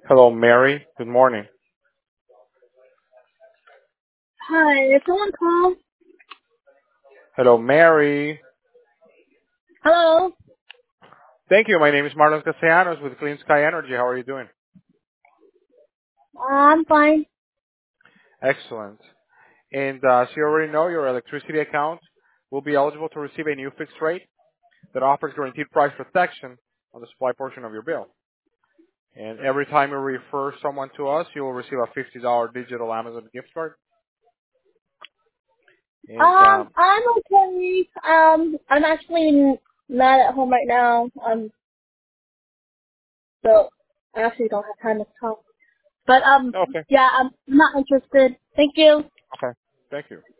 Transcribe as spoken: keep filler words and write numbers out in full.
Hello, Mary. Good morning. Hi, is someone call? Hello, Mary. Hello. Thank you. My name is Marlon Castellanos with Clean Sky Energy. How are you doing? Uh, I'm fine. Excellent. And uh, as you already know, your electricity account will be eligible to receive a new fixed rate that offers guaranteed price protection on the supply portion of your bill. And every time you refer someone to us, you will receive a fifty dollars digital Amazon gift card. And Um, um, I'm okay. Um, I'm actually not at home right now. Um, so I actually don't have time to talk. But um, okay, yeah, I'm not interested. Thank you. okay. Thank you.